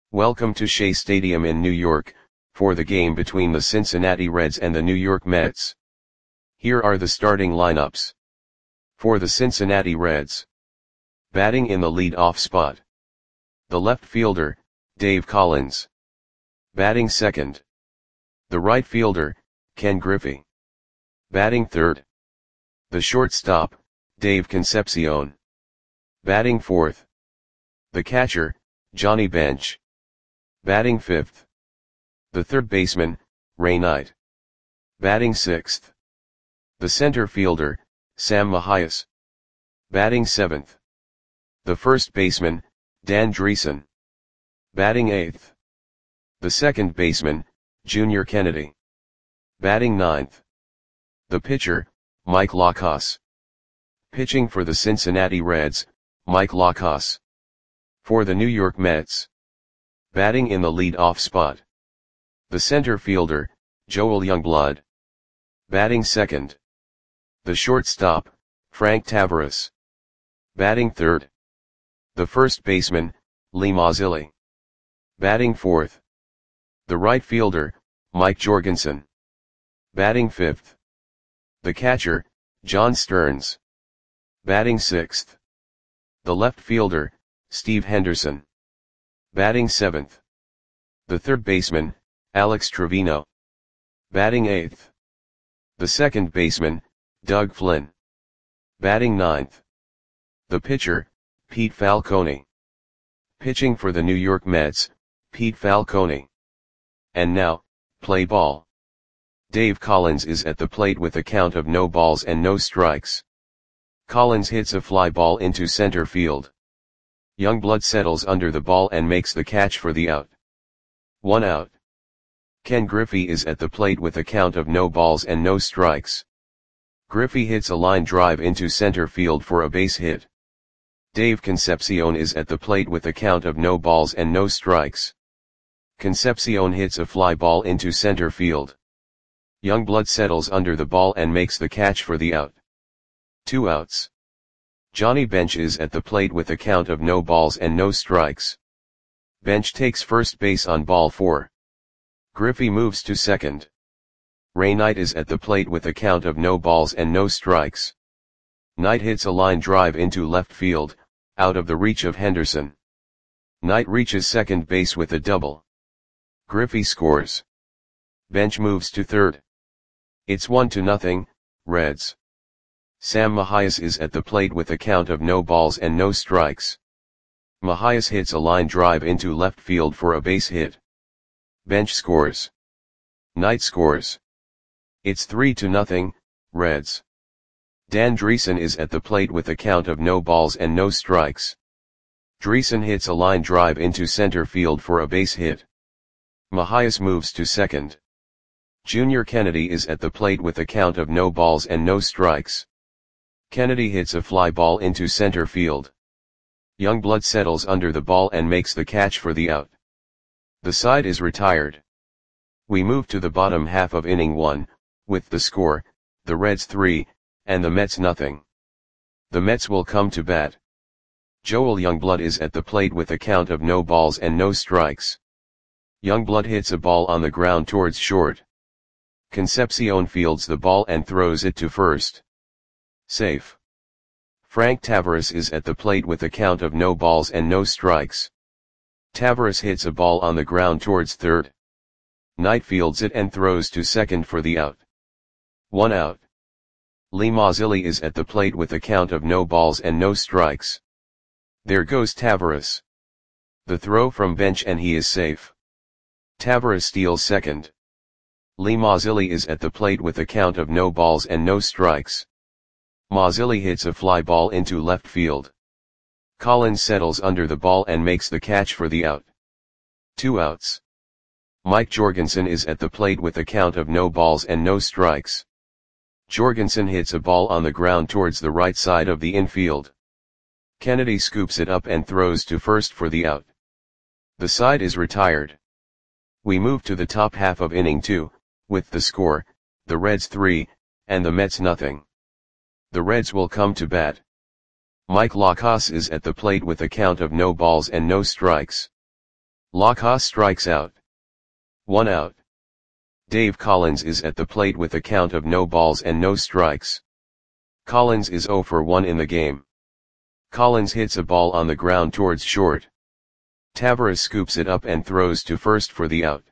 Welcome to Shea Stadium in New York, for the game between the Cincinnati Reds and the New York Mets. Here are the starting lineups. For the Cincinnati Reds. Batting in the lead-off spot. The left fielder, Dave Collins. Batting second. The right fielder, Ken Griffey. Batting third. The shortstop, Dave Concepcion. Batting fourth. The catcher, Johnny Bench. Batting fifth. The third baseman, Ray Knight. Batting sixth. The center fielder, Sam Mahias. Batting seventh. The first baseman, Dan Driessen. Batting eighth. The second baseman, Junior Kennedy. Batting ninth. The pitcher, Mike Lacasse. Pitching for the Cincinnati Reds, Mike Lacasse. For the New York Mets. Batting in the lead-off spot. The center fielder, Joel Youngblood. Batting second. The shortstop, Frank Taveras. Batting third. The first baseman, Lee Mazzilli. Batting fourth. The right fielder, Mike Jorgensen. Batting fifth. The catcher, John Stearns. Batting sixth. The left fielder, Steve Henderson. Batting seventh. The third baseman, Alex Trevino. Batting eighth. The second baseman, Doug Flynn. Batting ninth. The pitcher, Pete Falcone. Pitching for the New York Mets, Pete Falcone. And now, play ball. Dave Collins is at the plate with a count of no balls and no strikes. Collins hits a fly ball into center field. Youngblood settles under the ball and makes the catch for the out. 1 out. Ken Griffey is at the plate with a count of no balls and no strikes. Griffey hits a line drive into center field for a base hit. Dave Concepcion is at the plate with a count of no balls and no strikes. Concepcion hits a fly ball into center field. Youngblood settles under the ball and makes the catch for the out. 2 outs. Johnny Bench is at the plate with a count of no balls and no strikes. Bench takes first base on ball 4. Griffey moves to second. Ray Knight is at the plate with a count of no balls and no strikes. Knight hits a line drive into left field, out of the reach of Henderson. Knight reaches second base with a double. Griffey scores. Bench moves to third. It's 1-0, Reds. Sam Mahias is at the plate with a count of no balls and no strikes. Mahias hits a line drive into left field for a base hit. Bench scores. Knight scores. It's 3-0, Reds. Dan Driessen is at the plate with a count of no balls and no strikes. Driessen hits a line drive into center field for a base hit. Mahias moves to second. Junior Kennedy is at the plate with a count of no balls and no strikes. Kennedy hits a fly ball into center field. Youngblood settles under the ball and makes the catch for the out. The side is retired. We move to the bottom half of inning 1, with the score, the Reds 3, and the Mets nothing. The Mets will come to bat. Joel Youngblood is at the plate with a count of no balls and no strikes. Youngblood hits a ball on the ground towards short. Concepcion fields the ball and throws it to first. Safe. Frank Taveras is at the plate with a count of no balls and no strikes. Taveras hits a ball on the ground towards third. Knight fields it and throws to second for the out. 1 out. Lee Mazzilli is at the plate with a count of no balls and no strikes. There goes Taveras. The throw from Bench and he is safe. Taveras steals second. Lee Mazzilli is at the plate with a count of no balls and no strikes. Mazzilli hits a fly ball into left field. Collins settles under the ball and makes the catch for the out. 2 outs. Mike Jorgensen is at the plate with a count of no balls and no strikes. Jorgensen hits a ball on the ground towards the right side of the infield. Kennedy scoops it up and throws to first for the out. The side is retired. We move to the top half of inning 2, with the score, the Reds 3, and the Mets nothing. The Reds will come to bat. Mike Lacasse is at the plate with a count of no balls and no strikes. Lockhart strikes out. 1 out. Dave Collins is at the plate with a count of no balls and no strikes. Collins is 0 for 1 in the game. Collins hits a ball on the ground towards short. Tavares scoops it up and throws to first for the out.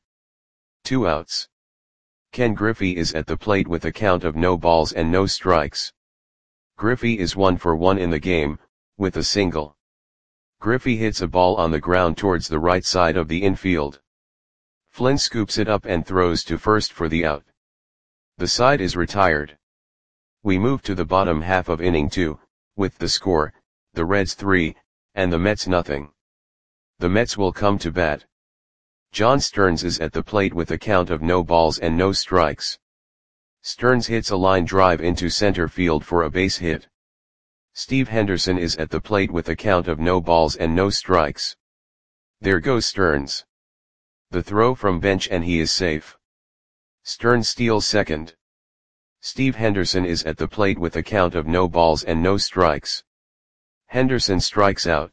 2 outs. Ken Griffey is at the plate with a count of no balls and no strikes. Griffey is 1 for 1 in the game, with a single. Griffey hits a ball on the ground towards the right side of the infield. Flynn scoops it up and throws to first for the out. The side is retired. We move to the bottom half of inning 2, with the score, the Reds 3, and the Mets nothing. The Mets will come to bat. John Stearns is at the plate with a count of no balls and no strikes. Stearns hits a line drive into center field for a base hit. Steve Henderson is at the plate with a count of no balls and no strikes. There goes Stearns. The throw from bench and he is safe. Stearns steals second. Steve Henderson is at the plate with a count of no balls and no strikes. Henderson strikes out.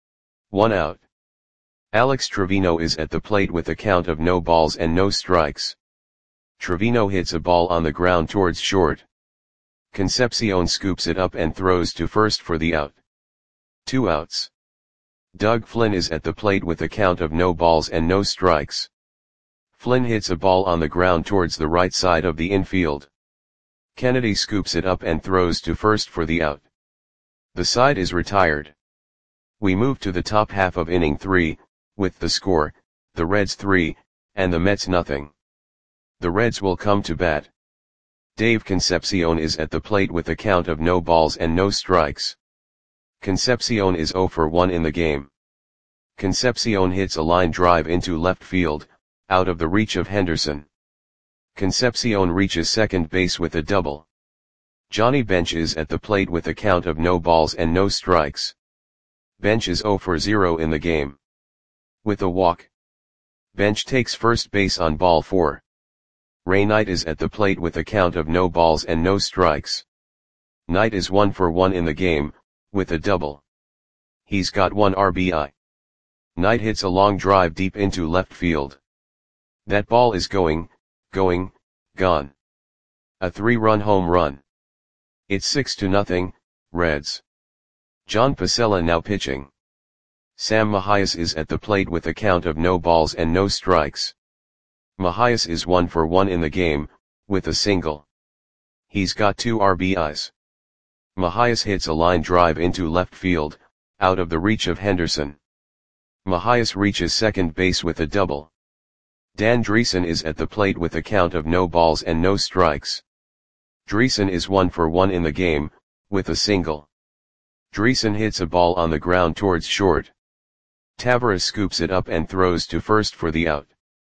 1 out. Alex Trevino is at the plate with a count of no balls and no strikes. Trevino hits a ball on the ground towards short. Concepcion scoops it up and throws to first for the out. 2 outs. Doug Flynn is at the plate with a count of no balls and no strikes. Flynn hits a ball on the ground towards the right side of the infield. Kennedy scoops it up and throws to first for the out. The side is retired. We move to the top half of inning 3, with the score, the Reds 3, and the Mets nothing. The Reds will come to bat. Dave Concepcion is at the plate with a count of no balls and no strikes. Concepcion is 0 for 1 in the game. Concepcion hits a line drive into left field, out of the reach of Henderson. Concepcion reaches second base with a double. Johnny Bench is at the plate with a count of no balls and no strikes. Bench is 0 for 0 in the game. With a walk. Bench takes first base on ball 4. Ray Knight is at the plate with a count of no balls and no strikes. Knight is 1 for 1 in the game, with a double. He's got 1 RBI. Knight hits a long drive deep into left field. That ball is gone. A 3-run home run. It's 6-0, Reds. John Pacella now pitching. Sam Mahias is at the plate with a count of no balls and no strikes. Mahias is 1 for 1 in the game, with a single. He's got 2 RBIs. Mahias hits a line drive into left field, out of the reach of Henderson. Mahias reaches second base with a double. Dan Dreesen is at the plate with a count of no balls and no strikes. Dreesen is 1 for 1 in the game, with a single. Dreesen hits a ball on the ground towards short. Tavares scoops it up and throws to first for the out.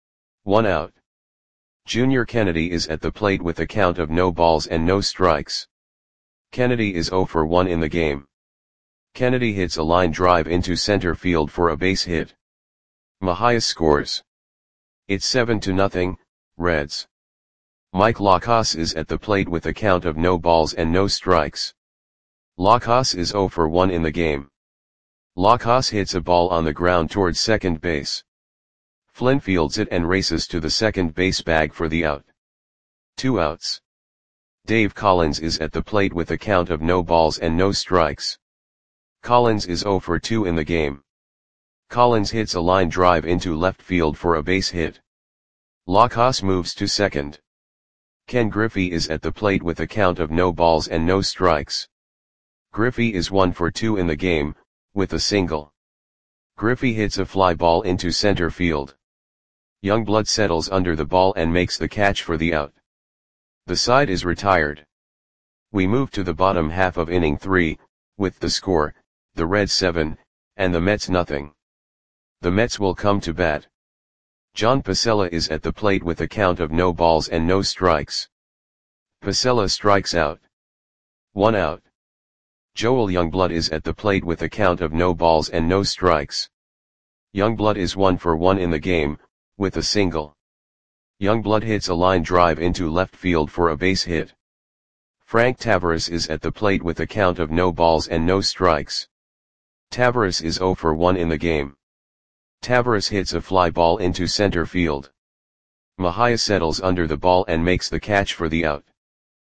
1 out. Junior Kennedy is at the plate with a count of no balls and no strikes. Kennedy is 0 for 1 in the game. Kennedy hits a line drive into center field for a base hit. Mahias scores. It's 7-0, Reds. Mike Lockhart is at the plate with a count of no balls and no strikes. Lockhart is 0 for 1 in the game. Lockhart hits a ball on the ground towards second base. Flynn fields it and races to the second base bag for the out. 2 outs. Dave Collins is at the plate with a count of no balls and no strikes. Collins is 0 for 2 in the game. Collins hits a line drive into left field for a base hit. Lockhart moves to second. Ken Griffey is at the plate with a count of no balls and no strikes. Griffey is 1 for 2 in the game, with a single. Griffey hits a fly ball into center field. Youngblood settles under the ball and makes the catch for the out. The side is retired. We move to the bottom half of inning 3, with the score, the Reds 7, and the Mets nothing. The Mets will come to bat. John Pacella is at the plate with a count of no balls and no strikes. Pacella strikes out. 1 out. Joel Youngblood is at the plate with a count of no balls and no strikes. Youngblood is 1 for 1 in the game, with a single. Youngblood hits a line drive into left field for a base hit. Frank Tavares is at the plate with a count of no balls and no strikes. Tavares is 0 for 1 in the game. Tavares hits a fly ball into center field. Mejia settles under the ball and makes the catch for the out.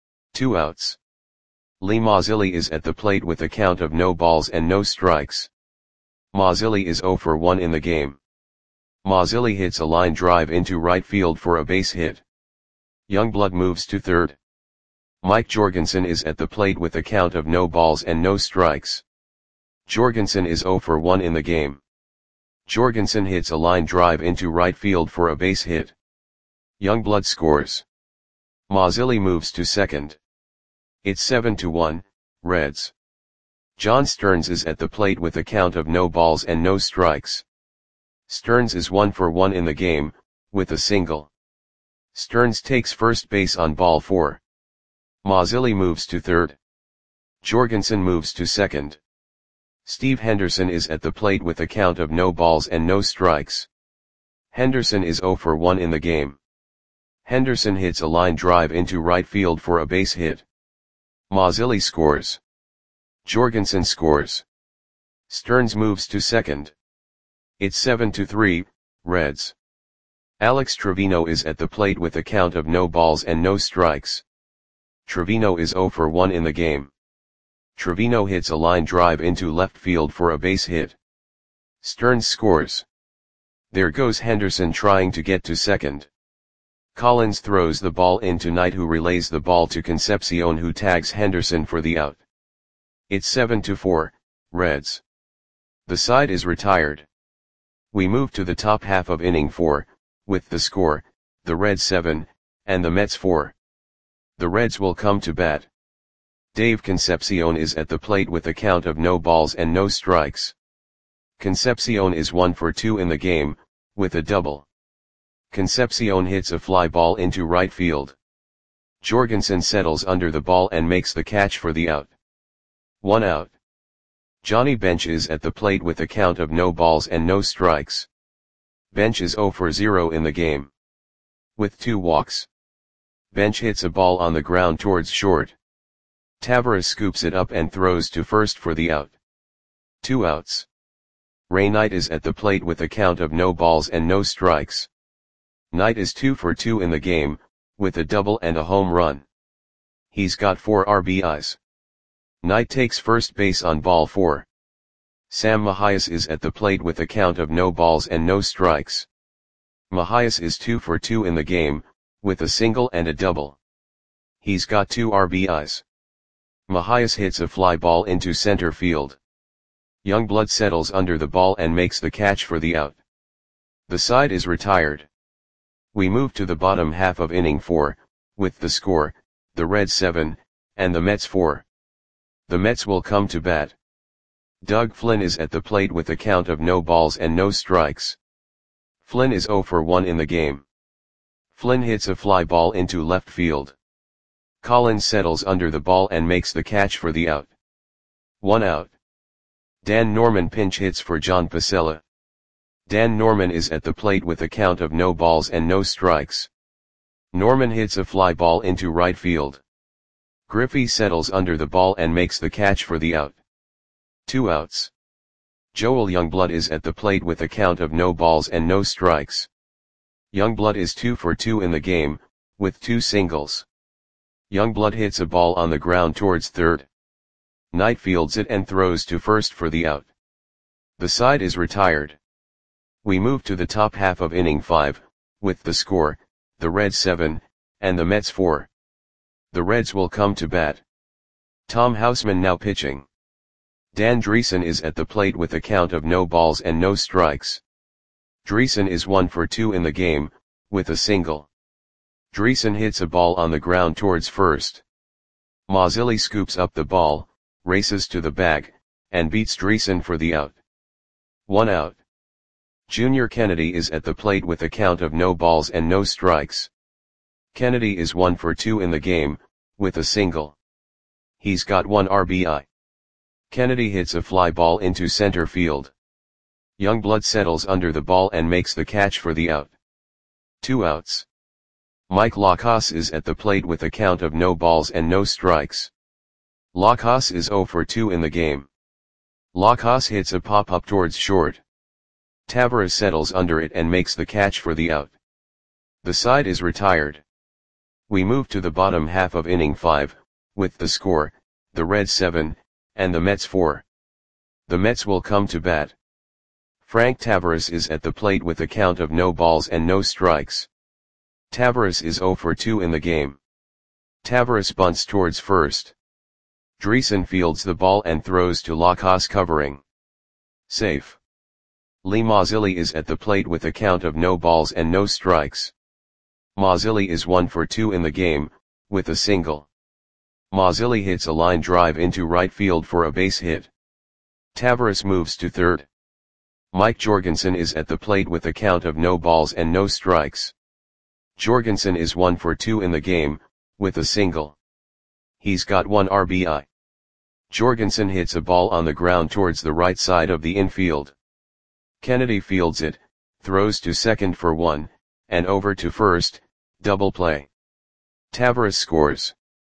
2 outs. Lee Mazzilli is at the plate with a count of no balls and no strikes. Mazzilli is 0 for 1 in the game. Mazzilli hits a line drive into right field for a base hit. Youngblood moves to third. Mike Jorgensen is at the plate with a count of no balls and no strikes. Jorgensen is 0 for 1 in the game. Jorgensen hits a line drive into right field for a base hit. Youngblood scores. Mazzilli moves to second. It's 7-1, Reds. John Stearns is at the plate with a count of no balls and no strikes. Stearns is 1 for 1 in the game, with a single. Stearns takes first base on ball 4. Mazzilli moves to third. Jorgensen moves to second. Steve Henderson is at the plate with a count of no balls and no strikes. Henderson is 0 for 1 in the game. Henderson hits a line drive into right field for a base hit. Mazzilli scores. Jorgensen scores. Stearns moves to second. It's 7-3, Reds. Alex Trevino is at the plate with a count of no balls and no strikes. Trevino is 0 for 1 in the game. Trevino hits a line drive into left field for a base hit. Stearns scores. There goes Henderson trying to get to second. Collins throws the ball into Knight, who relays the ball to Concepcion, who tags Henderson for the out. It's 7-4, Reds. The side is retired. We move to the top half of inning 4, with the score, the Reds 7, and the Mets 4. The Reds will come to bat. Dave Concepcion is at the plate with a count of no balls and no strikes. Concepcion is 1 for 2 in the game, with a double. Concepcion hits a fly ball into right field. Jorgensen settles under the ball and makes the catch for the out. 1 out. Johnny Bench is at the plate with a count of no balls and no strikes. Bench is 0 for 0 in the game. With 2 walks. Bench hits a ball on the ground towards short. Tavares scoops it up and throws to first for the out. 2 outs. Ray Knight is at the plate with a count of no balls and no strikes. Knight is 2 for 2 in the game, with a double and a home run. He's got 4 RBIs. Knight takes first base on ball 4. Sam Mejias is at the plate with a count of no balls and no strikes. Mejias is 2 for 2 in the game, with a single and a double. He's got 2 RBIs. Mejias hits a fly ball into center field. Youngblood settles under the ball and makes the catch for the out. The side is retired. We move to the bottom half of inning 4, with the score, the Reds 7, and the Mets 4. The Mets will come to bat. Doug Flynn is at the plate with a count of no balls and no strikes. Flynn is 0 for 1 in the game. Flynn hits a fly ball into left field. Collins settles under the ball and makes the catch for the out. 1 out. Dan Norman pinch hits for John Pacella. Dan Norman is at the plate with a count of no balls and no strikes. Norman hits a fly ball into right field. Griffey settles under the ball and makes the catch for the out. 2 outs. Joel Youngblood is at the plate with a count of no balls and no strikes. Youngblood is 2 for 2 in the game, with 2 singles. Youngblood hits a ball on the ground towards third. Knight fields it and throws to first for the out. The side is retired. We move to the top half of inning 5, with the score, the Reds 7, and the Mets 4. The Reds will come to bat. Tom Houseman now pitching. Dan Dreesen is at the plate with a count of no balls and no strikes. Dreesen is 1 for 2 in the game, with a single. Dreesen hits a ball on the ground towards first. Mazzilli scoops up the ball, races to the bag, and beats Dreesen for the out. 1 out. Junior Kennedy is at the plate with a count of no balls and no strikes. Kennedy is 1 for 2 in the game, with a single. He's got 1 RBI. Kennedy hits a fly ball into center field. Youngblood settles under the ball and makes the catch for the out. 2 outs. Mike Lacas is at the plate with a count of no balls and no strikes. Lacas is 0 for 2 in the game. Lacas hits a pop-up towards short. Tavares settles under it and makes the catch for the out. The side is retired. We move to the bottom half of inning 5, with the score, the Reds 7, and the Mets 4. The Mets will come to bat. Frank Tavares is at the plate with a count of no balls and no strikes. Tavares is 0 for 2 in the game. Tavares bunts towards first. Dreesen fields the ball and throws to Lacos covering. Safe. Lee Mazzilli is at the plate with a count of no balls and no strikes. Mazzilli is 1 for 2 in the game, with a single. Mazzilli hits a line drive into right field for a base hit. Tavares moves to third. Mike Jorgensen is at the plate with a count of no balls and no strikes. Jorgensen is 1 for 2 in the game, with a single. He's got 1 RBI. Jorgensen hits a ball on the ground towards the right side of the infield. Kennedy fields it, throws to second for 1, and over to first, double play. Tavares scores.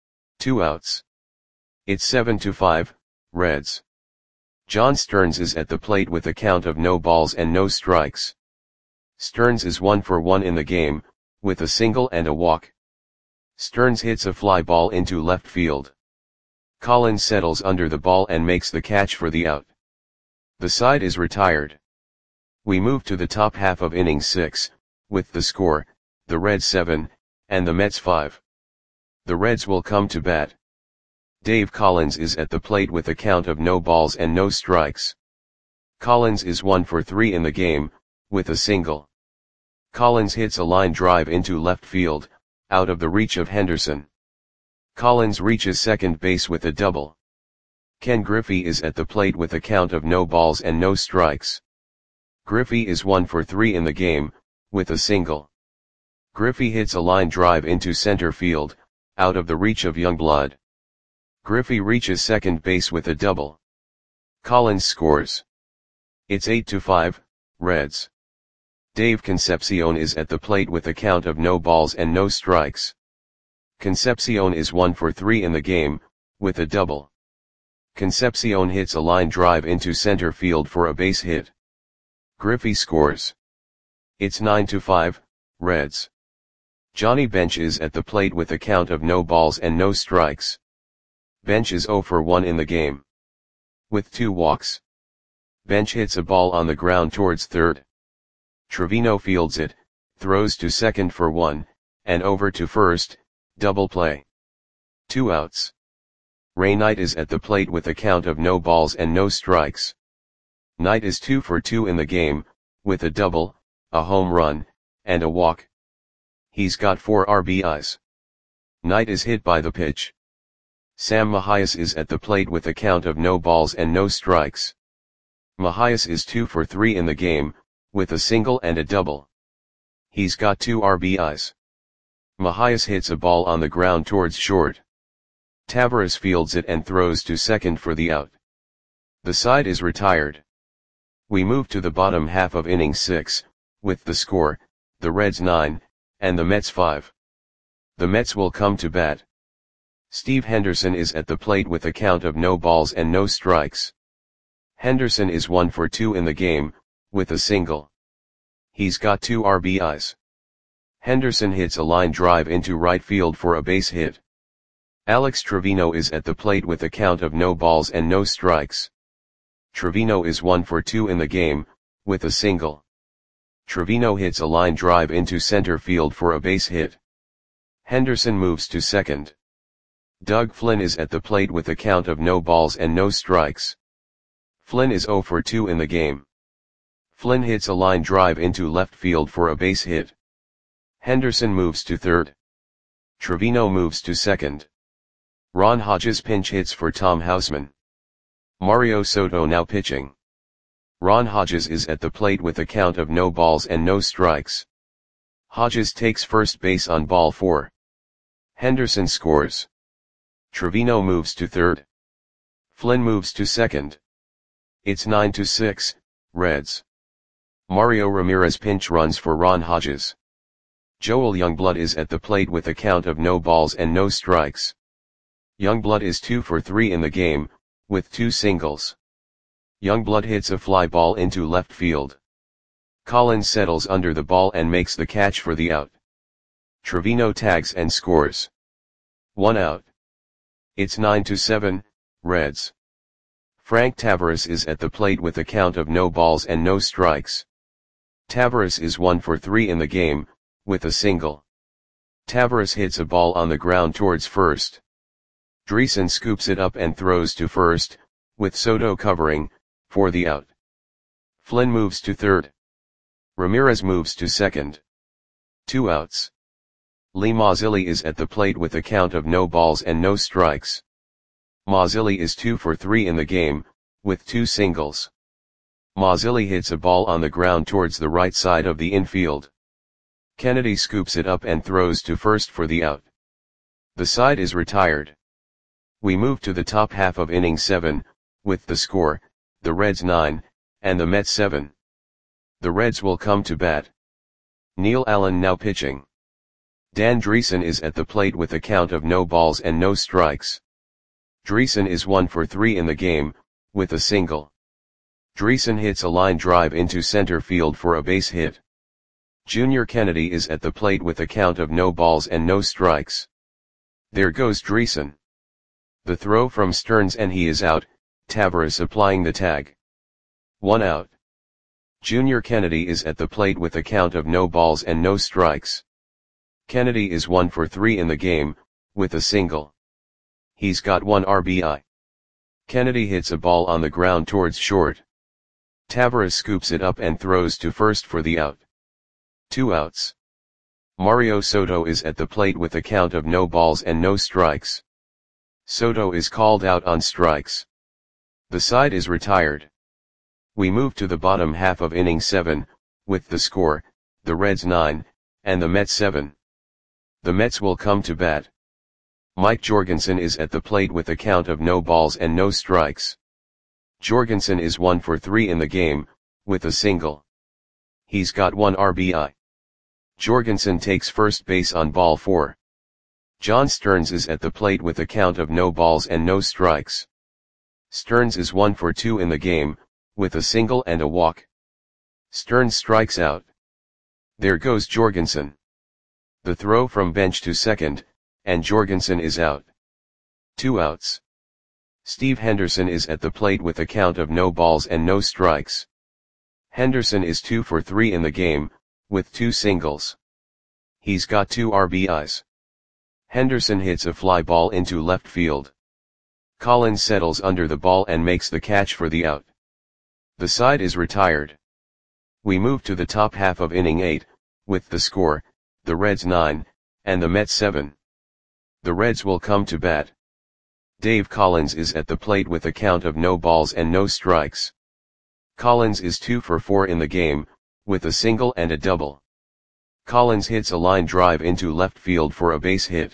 2 outs. It's 7-5, Reds. John Stearns is at the plate with a count of no balls and no strikes. Stearns is 1 for 1 in the game, with a single and a walk. Stearns hits a fly ball into left field. Collins settles under the ball and makes the catch for the out. The side is retired. We move to the top half of inning 6, with the score, the Reds 7, and the Mets 5. The Reds will come to bat. Dave Collins is at the plate with a count of no balls and no strikes. Collins is 1 for 3 in the game, with a single. Collins hits a line drive into left field, out of the reach of Henderson. Collins reaches second base with a double. Ken Griffey is at the plate with a count of no balls and no strikes. Griffey is 1 for 3 in the game, with a single. Griffey hits a line drive into center field, out of the reach of Youngblood. Griffey reaches second base with a double. Collins scores. It's 8-5, Reds. Dave Concepcion is at the plate with a count of no balls and no strikes. Concepcion is 1 for 3 in the game, with a double. Concepcion hits a line drive into center field for a base hit. Griffey scores. It's 9-5, Reds. Johnny Bench is at the plate with a count of no balls and no strikes. Bench is 0 for 1 in the game. With 2 walks. Bench hits a ball on the ground towards third. Trevino fields it, throws to second for 1, and over to first, double play. 2 outs. Ray Knight is at the plate with a count of no balls and no strikes. Knight is 2 for 2 in the game, with a double, a home run, and a walk. He's got 4 RBIs. Knight is hit by the pitch. Sam Mahias is at the plate with a count of no balls and no strikes. Mahias is 2 for 3 in the game, with a single and a double. He's got 2 RBIs. Mahias hits a ball on the ground towards short. Tavares fields it and throws to second for the out. The side is retired. We move to the bottom half of inning 6, with the score, the Reds 9, and the Mets 5. The Mets will come to bat. Steve Henderson is at the plate with a count of no balls and no strikes. Henderson is 1 for 2 in the game, with a single. He's got 2 RBIs. Henderson hits a line drive into right field for a base hit. Alex Trevino is at the plate with a count of no balls and no strikes. Trevino is 1 for 2 in the game, with a single. Trevino hits a line drive into center field for a base hit. Henderson moves to second. Doug Flynn is at the plate with a count of no balls and no strikes. Flynn is 0 for 2 in the game. Flynn hits a line drive into left field for a base hit. Henderson moves to third. Trevino moves to second. Ron Hodges pinch hits for Tom Houseman. Mario Soto now pitching. Ron Hodges is at the plate with a count of no balls and no strikes. Hodges takes first base on ball 4. Henderson scores. Trevino moves to third. Flynn moves to second. It's 9-6, Reds. Mario Ramirez pinch runs for Ron Hodges. Joel Youngblood is at the plate with a count of no balls and no strikes. Youngblood is 2 for 3 in the game, with 2 singles. Youngblood hits a fly ball into left field. Collins settles under the ball and makes the catch for the out. Trevino tags and scores. 1 out. It's 9-7, Reds. Frank Tavares is at the plate with a count of no balls and no strikes. Tavares is 1 for 3 in the game, with a single. Tavares hits a ball on the ground towards first. Dreesen scoops it up and throws to first, with Soto covering, for the out. Flynn moves to third. Ramirez moves to second. 2 outs. Lee Mazzilli is at the plate with a count of no balls and no strikes. Mazzilli is 2 for 3 in the game, with 2 singles. Mazzilli hits a ball on the ground towards the right side of the infield. Kennedy scoops it up and throws to first for the out. The side is retired. We move to the top half of inning 7, with the score, the Reds 9, and the Mets 7. The Reds will come to bat. Neil Allen now pitching. Dan Dreesen is at the plate with a count of no balls and no strikes. Dreesen is 1 for 3 in the game, with a single. Dreesen hits a line drive into center field for a base hit. Junior Kennedy is at the plate with a count of no balls and no strikes. There goes Dreesen. The throw from Stearns and he is out, Tavares applying the tag. 1 out. Junior Kennedy is at the plate with a count of no balls and no strikes. Kennedy is 1 for 3 in the game, with a single. He's got 1 RBI. Kennedy hits a ball on the ground towards short. Tavares scoops it up and throws to first for the out. 2 outs. Mario Soto is at the plate with a count of no balls and no strikes. Soto is called out on strikes. The side is retired. We move to the bottom half of inning 7, with the score, the Reds 9, and the Mets 7. The Mets will come to bat. Mike Jorgensen is at the plate with a count of no balls and no strikes. Jorgensen is 1 for 3 in the game, with a single. He's got 1 RBI. Jorgensen takes first base on ball 4. John Stearns is at the plate with a count of no balls and no strikes. Stearns is 1 for 2 in the game, with a single and a walk. Stearns strikes out. There goes Jorgensen. The throw from bench to second, and Jorgensen is out. 2 outs. Steve Henderson is at the plate with a count of no balls and no strikes. Henderson is 2 for 3 in the game, with 2 singles. He's got 2 RBIs. Henderson hits a fly ball into left field. Collins settles under the ball and makes the catch for the out. The side is retired. We move to the top half of inning 8, with the score, the Reds 9, and the Mets 7. The Reds will come to bat. Dave Collins is at the plate with a count of no balls and no strikes. Collins is 2 for 4 in the game, with a single and a double. Collins hits a line drive into left field for a base hit.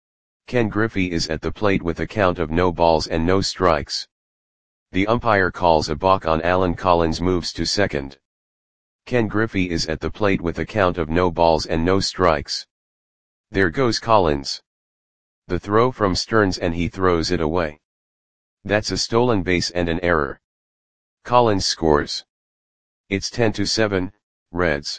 Ken Griffey is at the plate with a count of no balls and no strikes. The umpire calls a balk on Alan Collins, moves to second. Ken Griffey is at the plate with a count of no balls and no strikes. There goes Collins. The throw from Stearns and he throws it away. That's a stolen base and an error. Collins scores. It's 10-7, Reds.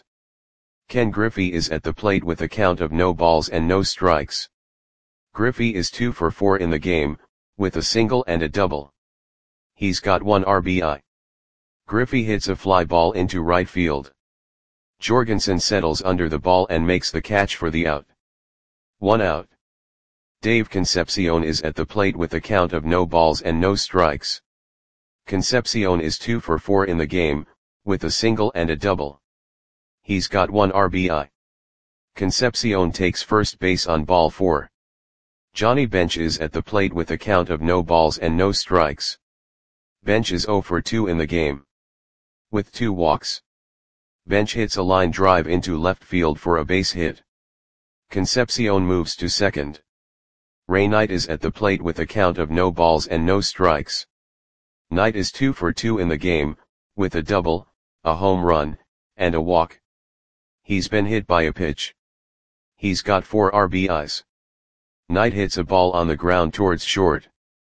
Ken Griffey is at the plate with a count of no balls and no strikes. Griffey is 2 for 4 in the game, with a single and a double. He's got 1 RBI. Griffey hits a fly ball into right field. Jorgensen settles under the ball and makes the catch for the out. 1 out. Dave Concepcion is at the plate with a count of no balls and no strikes. Concepcion is 2 for 4 in the game, with a single and a double. He's got 1 RBI. Concepcion takes first base on ball 4. Johnny Bench is at the plate with a count of no balls and no strikes. Bench is 0 for 2 in the game. With 2 walks. Bench hits a line drive into left field for a base hit. Concepcion moves to second. Ray Knight is at the plate with a count of no balls and no strikes. Knight is 2 for 2 in the game, with a double, a home run, and a walk. He's been hit by a pitch. He's got 4 RBIs. Knight hits a ball on the ground towards short.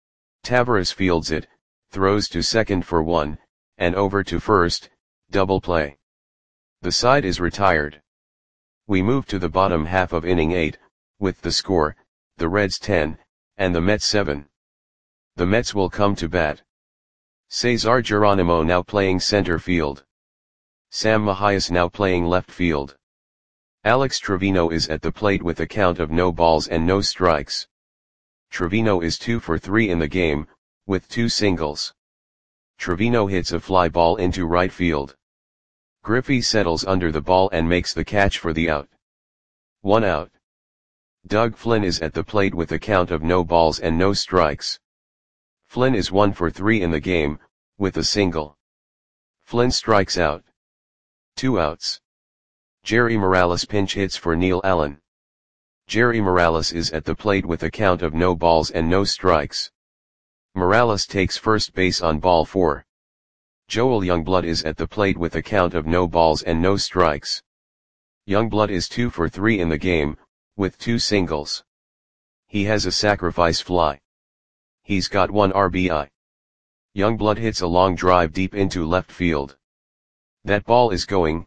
Tavares fields it, throws to second for 1, and over to first, double play. The side is retired. We move to the bottom half of inning 8, with the score, the Reds 10, and the Mets 7. The Mets will come to bat. Cesar Geronimo now playing center field. Sam Mahias now playing left field. Alex Trevino is at the plate with a count of no balls and no strikes. Trevino is 2 for 3 in the game, with 2 singles. Trevino hits a fly ball into right field. Griffey settles under the ball and makes the catch for the out. 1 out. Doug Flynn is at the plate with a count of no balls and no strikes. Flynn is 1 for 3 in the game, with a single. Flynn strikes out. 2 outs. Jerry Morales pinch hits for Neil Allen. Jerry Morales is at the plate with a count of no balls and no strikes. Morales takes first base on ball 4. Joel Youngblood is at the plate with a count of no balls and no strikes. Youngblood is 2 for 3 in the game, with 2 singles. He has a sacrifice fly. He's got 1 RBI. Youngblood hits a long drive deep into left field. That ball is gone.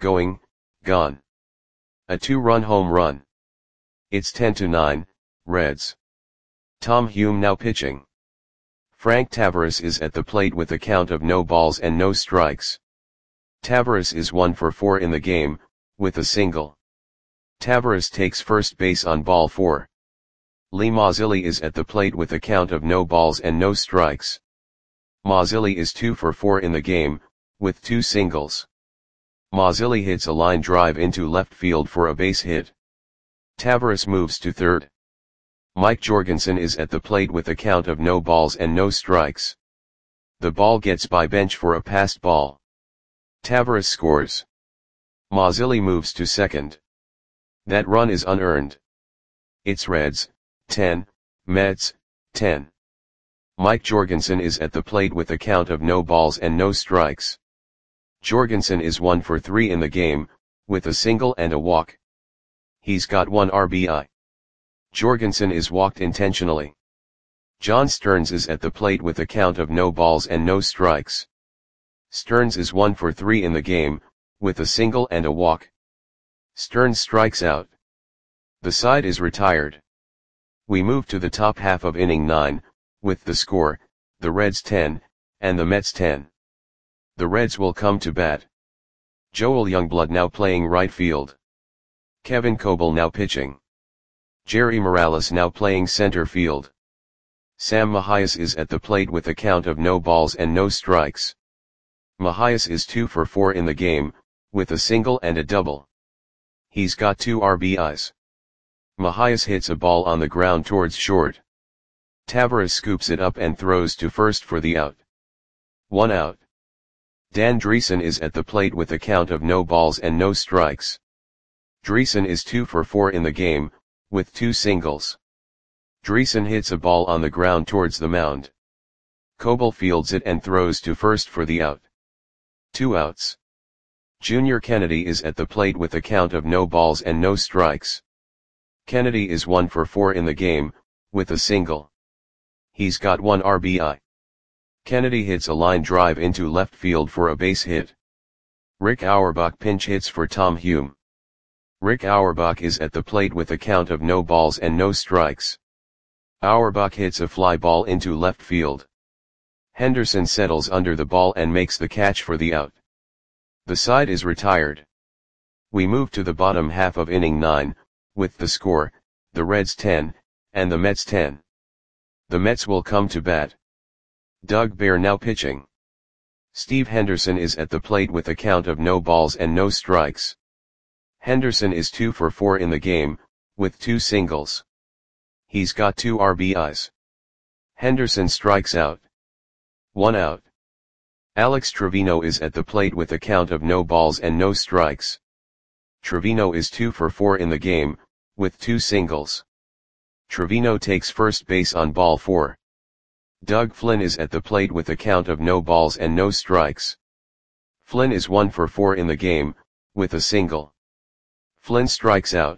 A 2-run home run. It's 10-9, Reds. Tom Hume now pitching. Frank Tavares is at the plate with a count of no balls and no strikes. Tavares is 1 for 4 in the game, with a single. Tavares takes first base on ball 4. Lee Mazzilli is at the plate with a count of no balls and no strikes. Mazzilli is 2 for 4 in the game, with 2 singles. Mazzilli hits a line drive into left field for a base hit. Tavares moves to third. Mike Jorgensen is at the plate with a count of no balls and no strikes. The ball gets by bench for a passed ball. Tavares scores. Mazzilli moves to second. That run is unearned. It's Reds, 10, Mets, 10. Mike Jorgensen is at the plate with a count of no balls and no strikes. Jorgensen is 1 for 3 in the game, with a single and a walk. He's got 1 RBI. Jorgensen is walked intentionally. John Stearns is at the plate with a count of no balls and no strikes. Stearns is 1 for 3 in the game, with a single and a walk. Stearns strikes out. The side is retired. We move to the top half of inning 9, with the score, the Reds 10, and the Mets 10. The Reds will come to bat. Joel Youngblood now playing right field. Kevin Coble now pitching. Jerry Morales now playing center field. Sam Mahias is at the plate with a count of no balls and no strikes. Mahias is 2 for 4 in the game, with a single and a double. He's got 2 RBIs. Mahias hits a ball on the ground towards short. Tavares scoops it up and throws to first for the out. 1 out. Dan Dreesen is at the plate with a count of no balls and no strikes. Dreesen is 2 for 4 in the game, with 2 singles. Dreesen hits a ball on the ground towards the mound. Coble fields it and throws to first for the out. 2 outs. Junior Kennedy is at the plate with a count of no balls and no strikes. Kennedy is 1 for 4 in the game, with a single. He's got 1 RBI. Kennedy hits a line drive into left field for a base hit. Rick Auerbach pinch hits for Tom Hume. Rick Auerbach is at the plate with a count of no balls and no strikes. Auerbach hits a fly ball into left field. Henderson settles under the ball and makes the catch for the out. The side is retired. We move to the bottom half of inning 9, with the score, the Reds 10, and the Mets 10. The Mets will come to bat. Doug Bear now pitching. Steve Henderson is at the plate with a count of no balls and no strikes. Henderson is 2 for 4 in the game, with 2 singles. He's got 2 RBIs. Henderson strikes out. 1 out. Alex Trevino is at the plate with a count of no balls and no strikes. Trevino is 2 for 4 in the game, with 2 singles. Trevino takes first base on ball 4. Doug Flynn is at the plate with a count of no balls and no strikes. Flynn is 1 for 4 in the game, with a single. Flynn strikes out.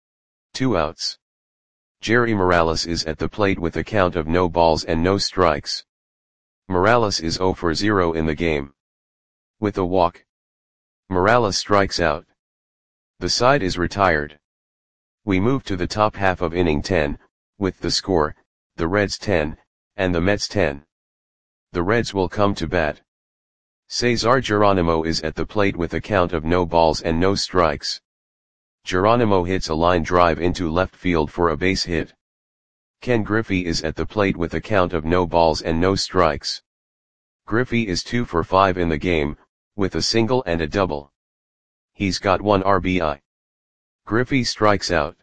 2 outs. Jerry Morales is at the plate with a count of no balls and no strikes. Morales is 0 for 0 in the game. With a walk. Morales strikes out. The side is retired. We move to the top half of inning 10, with the score, the Reds 10, and the Mets 10. The Reds will come to bat. Cesar Geronimo is at the plate with a count of no balls and no strikes. Geronimo hits a line drive into left field for a base hit. Ken Griffey is at the plate with a count of no balls and no strikes. Griffey is 2 for 5 in the game, with a single and a double. He's got 1 RBI. Griffey strikes out.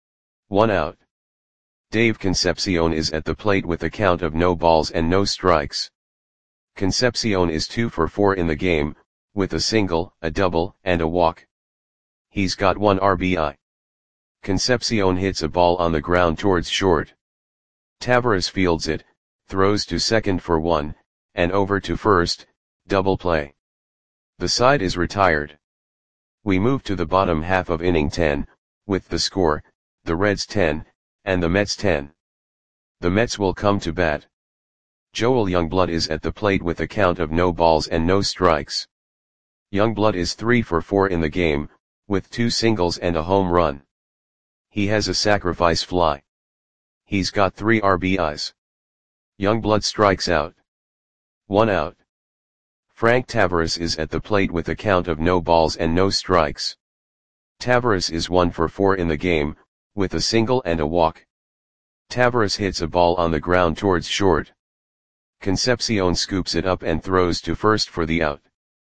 1 out. Dave Concepcion is at the plate with a count of no balls and no strikes. Concepcion is 2 for 4 in the game, with a single, a double, and a walk. He's got 1 RBI. Concepcion hits a ball on the ground towards short. Taveras fields it, throws to second for 1, and over to first, double play. The side is retired. We move to the bottom half of inning 10, with the score, the Reds 10, and the Mets 10. The Mets will come to bat. Joel Youngblood is at the plate with a count of no balls and no strikes. Youngblood is 3 for 4 in the game, with 2 singles and a home run. He has a sacrifice fly. He's got 3 RBIs. Youngblood strikes out. 1 out. Frank Taveras is at the plate with a count of no balls and no strikes. Taveras is 1 for 4 in the game, with a single and a walk. Taveras hits a ball on the ground towards short. Concepcion scoops it up and throws to first for the out.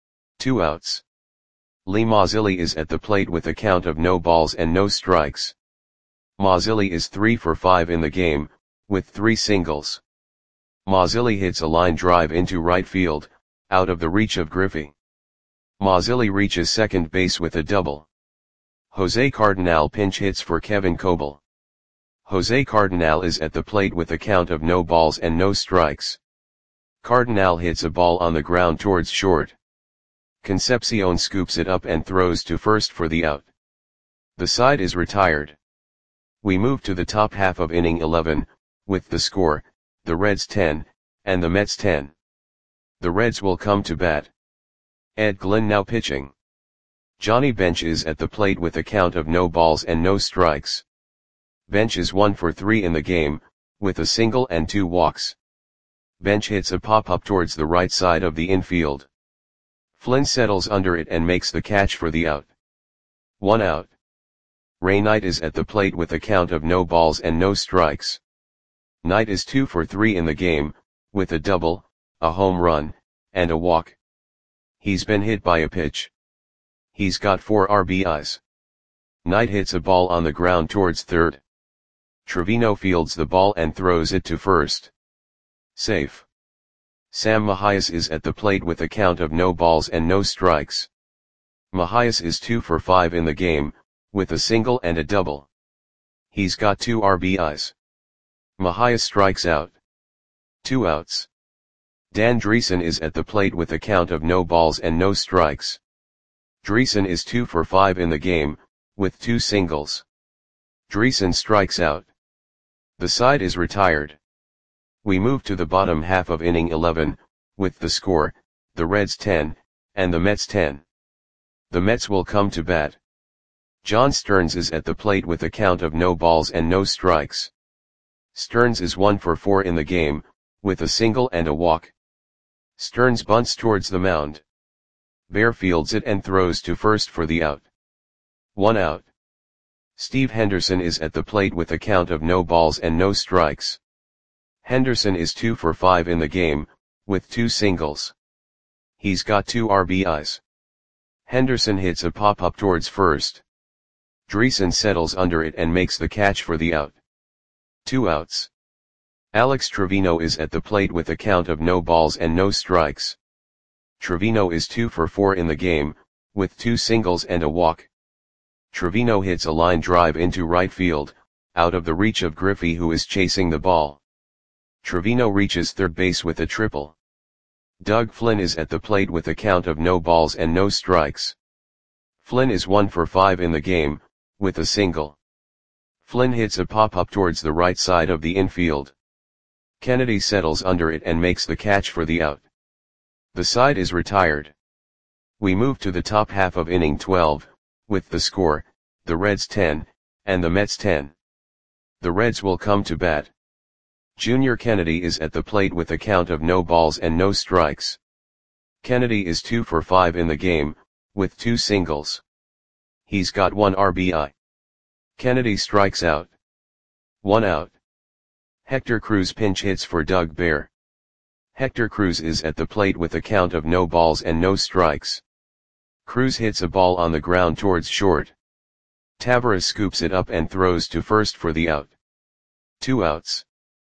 2 outs. Lee Mazzilli is at the plate with a count of no balls and no strikes. Mazzilli is 3 for 5 in the game, with 3 singles. Mazzilli hits a line drive into right field, out of the reach of Griffey. Mazzilli reaches second base with a double. Jose Cardenal pinch hits for Kevin Coble. Jose Cardenal is at the plate with a count of no balls and no strikes. Cardenal hits a ball on the ground towards short. Concepcion scoops it up and throws to first for the out. The side is retired. We move to the top half of inning 11, with the score, the Reds 10, and the Mets 10. The Reds will come to bat. Ed Glynn now pitching. Johnny Bench is at the plate with a count of no balls and no strikes. Bench is 1 for 3 in the game, with a single and 2 walks. Bench hits a pop-up towards the right side of the infield. Flynn settles under it and makes the catch for the out. 1 out. Ray Knight is at the plate with a count of no balls and no strikes. Knight is 2 for 3 in the game, with a double, a home run, and a walk. He's been hit by a pitch. He's got 4 RBIs. Knight hits a ball on the ground towards third. Trevino fields the ball and throws it to first. Safe. Sam Mahias is at the plate with a count of no balls and no strikes. Mahias is 2 for 5 in the game, with a single and a double. He's got 2 RBIs. Mahias strikes out. 2 outs. Dan Dreesen is at the plate with a count of no balls and no strikes. Dreesen is 2 for 5 in the game, with 2 singles. Dreesen strikes out. The side is retired. We move to the bottom half of inning 11, with the score, the Reds 10, and the Mets 10. The Mets will come to bat. John Stearns is at the plate with a count of no balls and no strikes. Stearns is 1 for 4 in the game, with a single and a walk. Stearns bunts towards the mound. Bear fields it and throws to first for the out. 1 out. Steve Henderson is at the plate with a count of no balls and no strikes. Henderson is 2 for 5 in the game, with 2 singles. He's got 2 RBIs. Henderson hits a pop-up towards first. Dreesen settles under it and makes the catch for the out. 2 outs. Alex Trevino is at the plate with a count of no balls and no strikes. Trevino is 2 for 4 in the game, with 2 singles and a walk. Trevino hits a line drive into right field, out of the reach of Griffey who is chasing the ball. Trevino reaches third base with a triple. Doug Flynn is at the plate with a count of no balls and no strikes. Flynn is 1 for 5 in the game, with a single. Flynn hits a pop-up towards the right side of the infield. Kennedy settles under it and makes the catch for the out. The side is retired. We move to the top half of inning 12, with the score, the Reds 10, and the Mets 10. The Reds will come to bat. Junior Kennedy is at the plate with a count of no balls and no strikes. Kennedy is 2 for 5 in the game, with 2 singles. He's got 1 RBI. Kennedy strikes out. 1 out. Hector Cruz pinch hits for Doug Bear. Hector Cruz is at the plate with a count of no balls and no strikes. Cruz hits a ball on the ground towards short. Taveras scoops it up and throws to first for the out. 2 outs.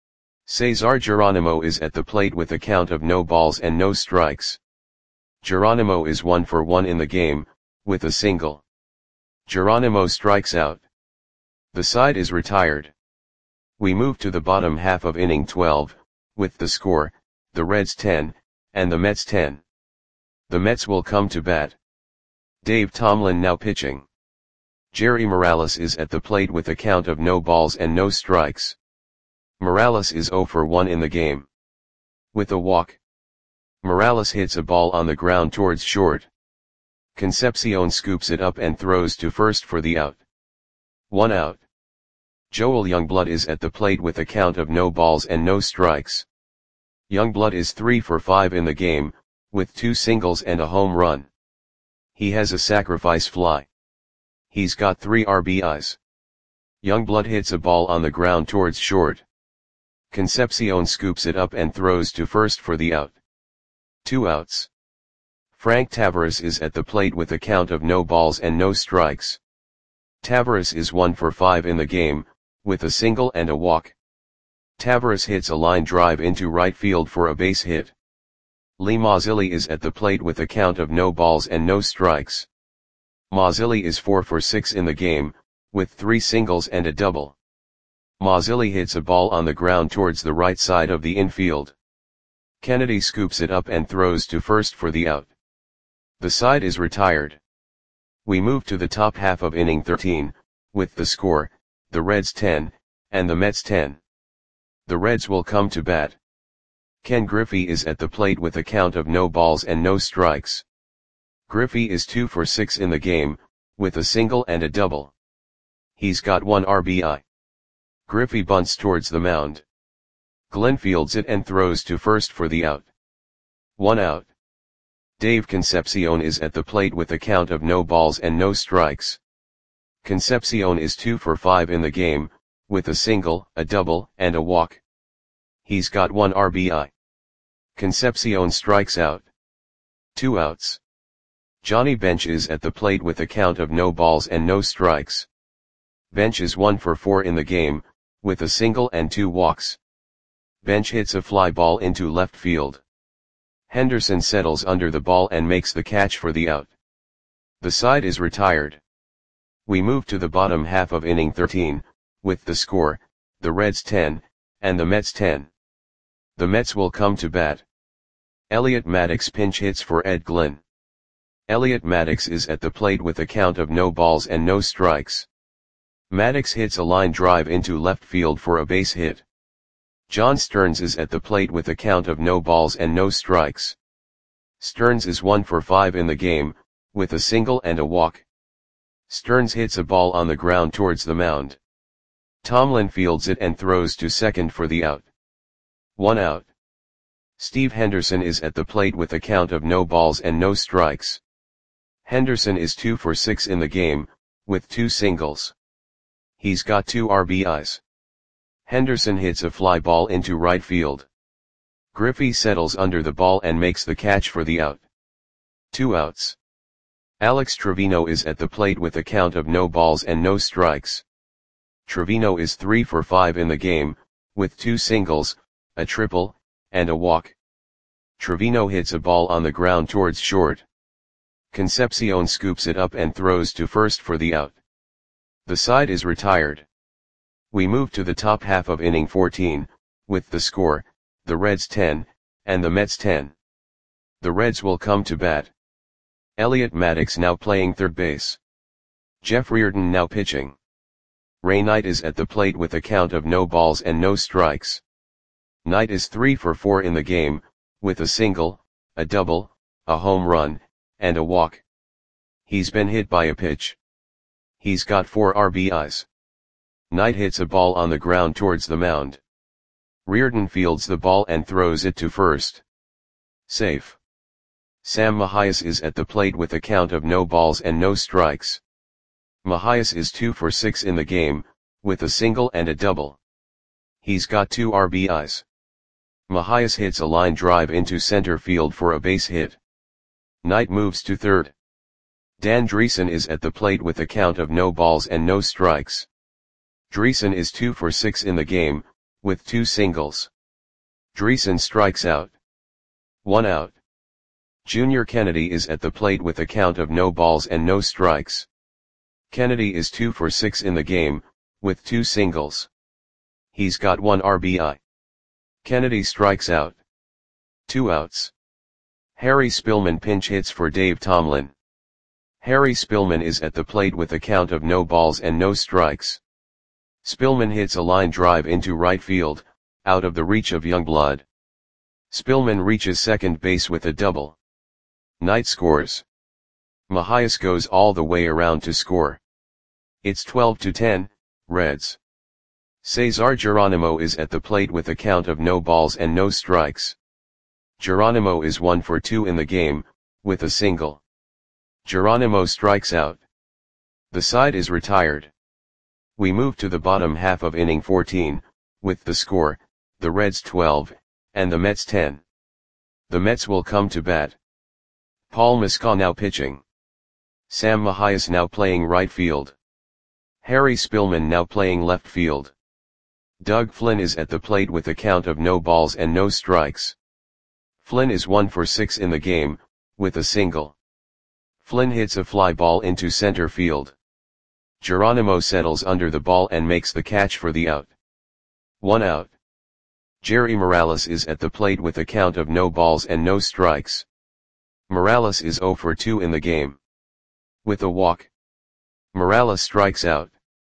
Cesar Geronimo is at the plate with a count of no balls and no strikes. Geronimo is 1 for 1 in the game, with a single. Geronimo strikes out. The side is retired. We move to the bottom half of inning 12, with the score, the Reds 10, and the Mets 10. The Mets will come to bat. Dave Tomlin now pitching. Jerry Morales is at the plate with a count of no balls and no strikes. Morales is 0 for 1 in the game. With a walk. Morales hits a ball on the ground towards short. Concepcion scoops it up and throws to first for the out. 1 out. Joel Youngblood is at the plate with a count of no balls and no strikes. Youngblood is 3 for 5 in the game, with 2 singles and a home run. He has a sacrifice fly. He's got 3 RBIs. Youngblood hits a ball on the ground towards short. Concepcion scoops it up and throws to first for the out. 2 outs. Frank Taveras is at the plate with a count of no balls and no strikes. Taveras is 1 for 5 in the game, with a single and a walk. Taveras hits a line drive into right field for a base hit. Lee Mazzilli is at the plate with a count of no balls and no strikes. Mazzilli is 4 for 6 in the game, with 3 singles and a double. Mazzilli hits a ball on the ground towards the right side of the infield. Kennedy scoops it up and throws to first for the out. The side is retired. We move to the top half of inning 13, with the score, the Reds 10, and the Mets 10. The Reds will come to bat. Ken Griffey is at the plate with a count of no balls and no strikes. Griffey is 2 for 6 in the game, with a single and a double. He's got 1 RBI. Griffey bunts towards the mound. Glenn fields it and throws to first for the out. 1 out. Dave Concepcion is at the plate with a count of no balls and no strikes. Concepcion is 2 for 5 in the game, with a single, a double, and a walk. He's got 1 RBI. Concepcion strikes out. 2 outs. Johnny Bench is at the plate with a count of no balls and no strikes. Bench is 1 for 4 in the game, with a single and 2 walks. Bench hits a fly ball into left field. Henderson settles under the ball and makes the catch for the out. The side is retired. We move to the bottom half of inning 13, with the score, the Reds 10, and the Mets 10. The Mets will come to bat. Elliot Maddox pinch hits for Ed Glenn. Elliot Maddox is at the plate with a count of no balls and no strikes. Maddox hits a line drive into left field for a base hit. John Stearns is at the plate with a count of no balls and no strikes. Stearns is 1 for 5 in the game, with a single and a walk. Stearns hits a ball on the ground towards the mound. Tomlin fields it and throws to second for the out. 1 out. Steve Henderson is at the plate with a count of no balls and no strikes. Henderson is 2 for 6 in the game, with 2 singles. He's got 2 RBIs. Henderson hits a fly ball into right field. Griffey settles under the ball and makes the catch for the out. 2 outs. Alex Trevino is at the plate with a count of no balls and no strikes. Trevino is 3 for 5 in the game, with 2 singles, a triple, and a walk. Trevino hits a ball on the ground towards short. Concepcion scoops it up and throws to first for the out. The side is retired. We move to the top half of inning 14, with the score, the Reds 10, and the Mets 10. The Reds will come to bat. Elliot Maddox now playing third base. Jeff Reardon now pitching. Ray Knight is at the plate with a count of no balls and no strikes. Knight is 3 for 4 in the game, with a single, a double, a home run, and a walk. He's been hit by a pitch. He's got 4 RBIs. Knight hits a ball on the ground towards the mound. Reardon fields the ball and throws it to first. Safe. Sam Mahias is at the plate with a count of no balls and no strikes. Mahias is 2 for 6 in the game, with a single and a double. He's got 2 RBIs. Mahias hits a line drive into center field for a base hit. Knight moves to third. Dan Driessen is at the plate with a count of no balls and no strikes. Driessen is 2 for 6 in the game, with 2 singles. Driessen strikes out. 1 out. Junior Kennedy is at the plate with a count of no balls and no strikes. Kennedy is 2 for 6 in the game, with 2 singles. He's got 1 RBI. Kennedy strikes out. 2 outs. Harry Spillman pinch hits for Dave Tomlin. Harry Spillman is at the plate with a count of no balls and no strikes. Spillman hits a line drive into right field, out of the reach of Youngblood. Spillman reaches second base with a double. Knight scores. Mahias goes all the way around to score. It's 12-10, Reds. Cesar Geronimo is at the plate with a count of no balls and no strikes. Geronimo is 1 for 2 in the game, with a single. Geronimo strikes out. The side is retired. We move to the bottom half of inning 14, with the score, the Reds 12, and the Mets 10. The Mets will come to bat. Paul Muscat now pitching. Sam Mahias now playing right field. Harry Spillman now playing left field. Doug Flynn is at the plate with a count of no balls and no strikes. Flynn is 1 for 6 in the game, with a single. Flynn hits a fly ball into center field. Geronimo settles under the ball and makes the catch for the out. 1 out. Jerry Morales is at the plate with a count of no balls and no strikes. Morales is 0 for 2 in the game. With a walk. Morales strikes out.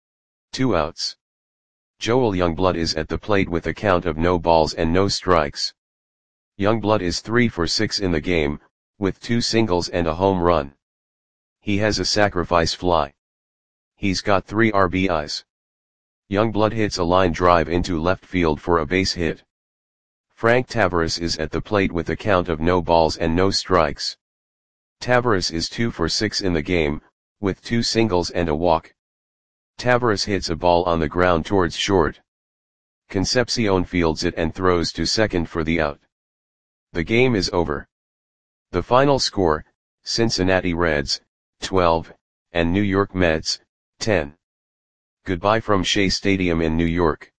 2 outs. Joel Youngblood is at the plate with a count of no balls and no strikes. Youngblood is 3 for 6 in the game, with 2 singles and a home run. He has a sacrifice fly. He's got 3 RBIs. Youngblood hits a line drive into left field for a base hit. Frank Taveras is at the plate with a count of no balls and no strikes. Taveras is 2 for 6 in the game, with 2 singles and a walk. Taveras hits a ball on the ground towards short. Concepcion fields it and throws to second for the out. The game is over. The final score, Cincinnati Reds, 12, and New York Mets, 10. Goodbye from Shea Stadium in New York.